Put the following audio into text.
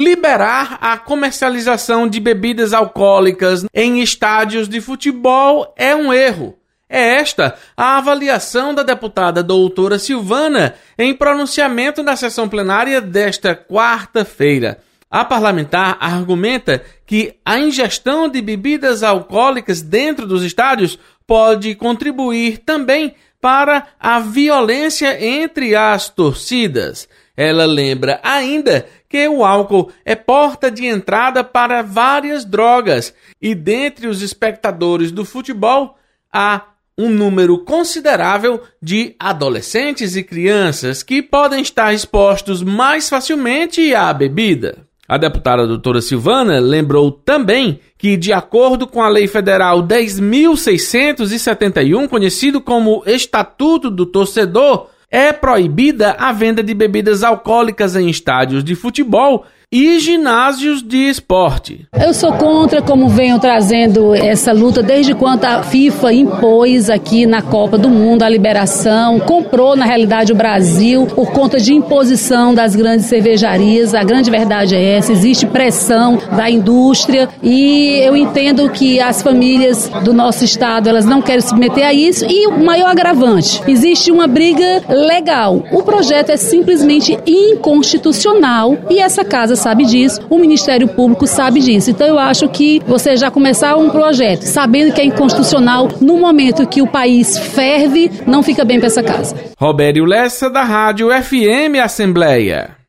Liberar a comercialização de bebidas alcoólicas em estádios de futebol é um erro. É esta a avaliação da deputada doutora Silvana em pronunciamento na sessão plenária desta quarta-feira. A parlamentar argumenta que a ingestão de bebidas alcoólicas dentro dos estádios pode contribuir também para a violência entre as torcidas. Ela lembra ainda que o álcool é porta de entrada para várias drogas e dentre os espectadores do futebol há um número considerável de adolescentes e crianças que podem estar expostos mais facilmente à bebida. A deputada doutora Silvana lembrou também que, de acordo com a Lei Federal 10.671, conhecido como Estatuto do Torcedor, é proibida a venda de bebidas alcoólicas em estádios de futebol e ginásios de esporte. Eu sou contra, como venho trazendo essa luta desde quando a FIFA impôs aqui na Copa do Mundo a liberação, comprou na realidade o Brasil por conta de imposição das grandes cervejarias. A grande verdade é essa, existe pressão da indústria e eu entendo que as famílias do nosso estado, elas não querem se meter a isso e o maior agravante, existe uma briga legal. O projeto é simplesmente inconstitucional e essa casa sabe disso, o Ministério Público sabe disso. Então eu acho que você já começar um projeto sabendo que é inconstitucional no momento que o país ferve, não fica bem para essa casa. Robério Lessa, da Rádio FM Assembleia.